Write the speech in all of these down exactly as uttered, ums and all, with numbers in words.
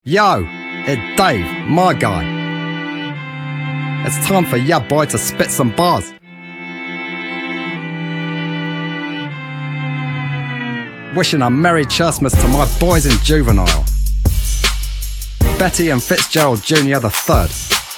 Yo, it's Dave, my guy. It's time for ya boy to spit some bars. Wishing a Merry Christmas to my boys in Juvenile, Betty and Fitzgerald Junior the third.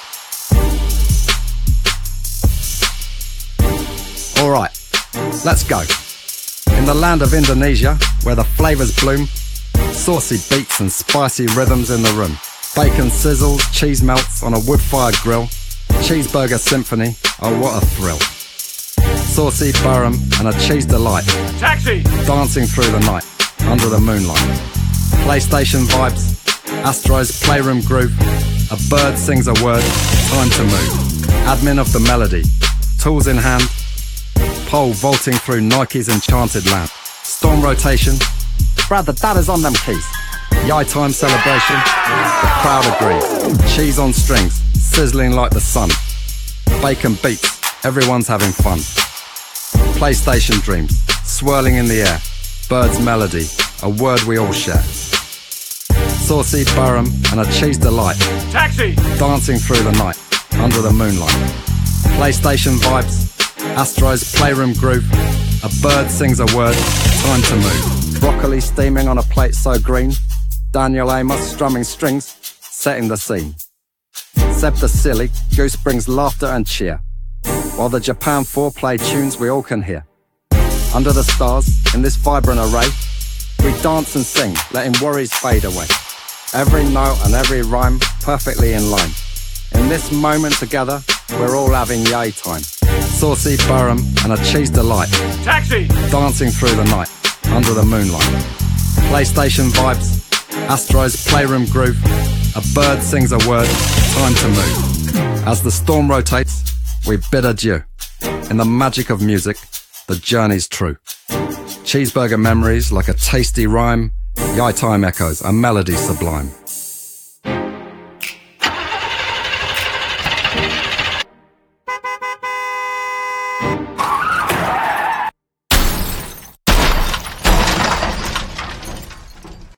Alright, let's go. In the land of Indonesia, where the flavours bloom, saucy beats and spicy rhythms in the room. Bacon sizzles, cheese melts on a wood-fired grill. Cheeseburger symphony, oh what a thrill. Saucy Burham and a cheese delight. Taxi! Dancing through the night, under the moonlight. PlayStation vibes, Astro's playroom groove. A bird sings a word, time to move. Admin of the melody, tools in hand. Pole vaulting through Nike's enchanted land. Storm rotation, Brad, the data's on them keys. Yai time celebration, the crowd agrees. Cheese on strings, sizzling like the sun. Bacon beats, everyone's having fun. PlayStation dreams, swirling in the air. Bird's melody, a word we all share. Saucy Burham and a cheese delight. Taxi! Dancing through the night, under the moonlight. PlayStation vibes, Astro's playroom groove. A bird sings a word, time to move. Broccoli steaming on a plate so green. Daniel Amos strumming strings, setting the scene. Seb the silly, Goose brings laughter and cheer, while the Japan four play tunes we all can hear. Under the stars, in this vibrant array, we dance and sing, letting worries fade away. Every note and every rhyme perfectly in line. In this moment together, we're all having yay time. Saucy Burham and a cheese delight. Taxi! Dancing through the night, under the moonlight. PlayStation vibes, Astro's playroom groove. A bird sings a word, time to move. As the storm rotates, we bid adieu. In the magic of music, the journey's true. Cheeseburger memories like a tasty rhyme. Yai time echoes, a melody sublime. Taxi!